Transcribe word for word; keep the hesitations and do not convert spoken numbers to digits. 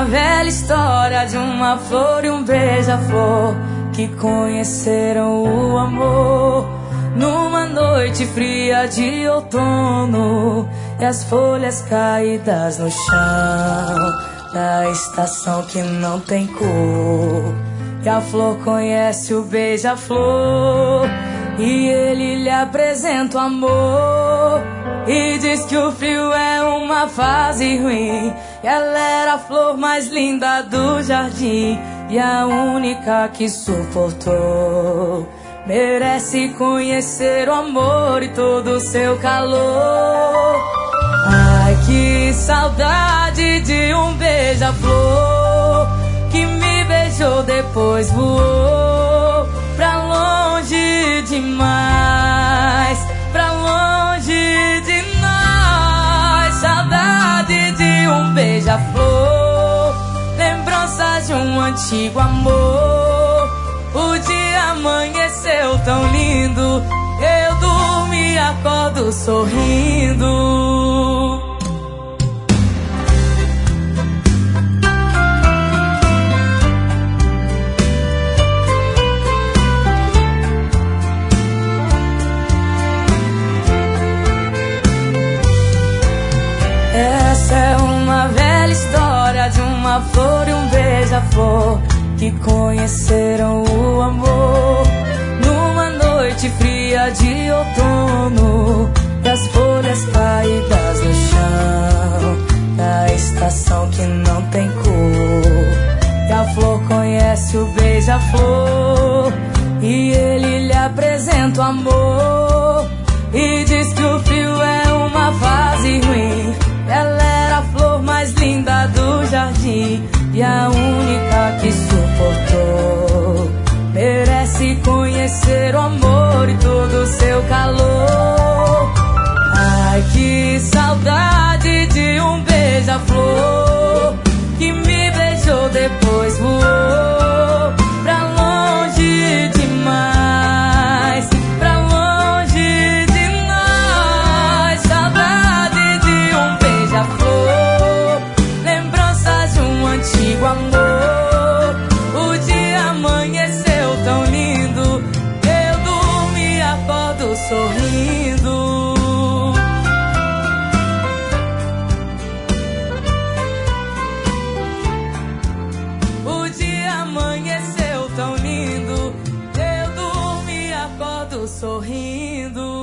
uma velha história de uma flor e um beija-flor que conheceram o amor numa noite fria de outono, e as folhas caídas no chão da estação que não tem cor. E a flor conhece o beija-flor e ele lhe apresenta o amor, e diz que o frio é uma fase ruim, e ela era a flor mais linda do jardim e a única que suportou. Merece conhecer o amor e todo o seu calor. Ai, que saudade de um beija-flor que me beijou, depois voou pra longe demais, pra longe de nós. Saudade de um beija-flor, lembranças de um antigo amor. O dia amanheceu tão lindo, eu durmo e acordo sorrindo. Essa é uma velha história de uma flor e um beija-flor que conheceram o amor numa noite fria de outono, e as folhas caídas no chão da estação que não tem cor. E a flor conhece o beija-flor e ele lhe apresenta o amor, e diz que o frio é uma fase ruim. Ela era a flor mais linda do jardim e a única que suportou. Merece conhecer o amor e todo o seu calor. Ai, que saudade de um beija-flor que me beijou, depois voou pra longe demais, pra longe de nós. Saudade de um beija-flor, lembranças de um antigo amor. O dia amanheceu tão lindo, eu durmo e acordo sorrindo. O dia amanheceu tão lindo, eu durmo e acordo sorrindo.